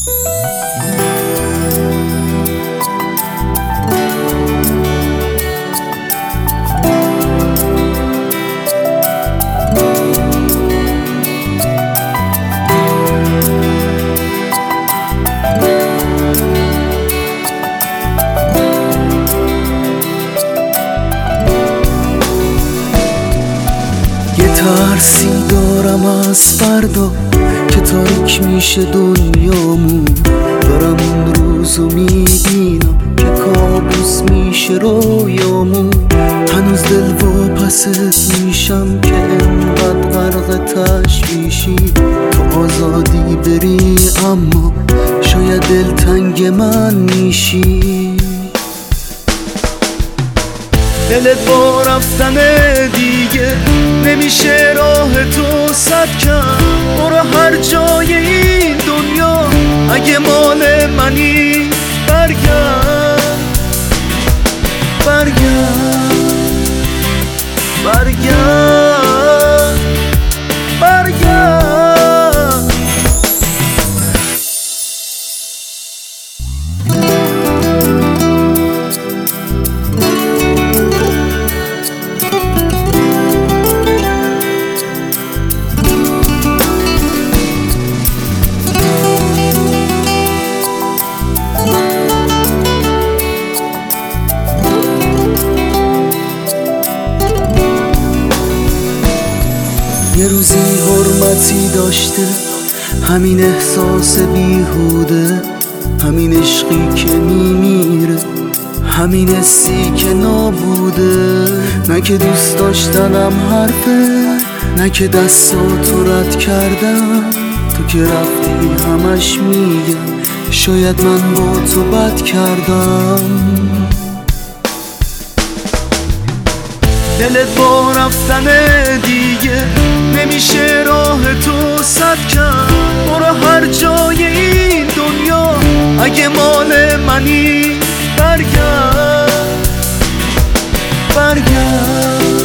ترسی دارم از فردا که تاریک میشه دنیامون، دارم اون روزو میبینم که کابوس میشه رویامون. هنوز دل واپست میشم که انقدر غرق تشویشی، تو آزادی بری اما شاید دلتنگ من میشی. دلت با رفتن دیگه نمیشه راه تو سد کرد. برو هر جای این دنیا اگه مال منی برگرد، برگرد، برگرد، برگرد. یه روزی حرمتی داشته همین احساس بیهوده، همین عشقی که میمیره، همین حسی که نابوده. نه که دوست داشتنم حرفه، نه که دستاتو رد کردم. تو که رفتی همش میگم شاید من با تو بد کردم. دلت با رفتن دیگه نمیشه راه تو سد کرد. برو هر جای این دنیا اگه مال منی برگرد، برگرد،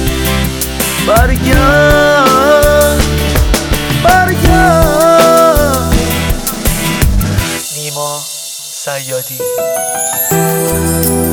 برگرد، برگرد. نیما صیادی.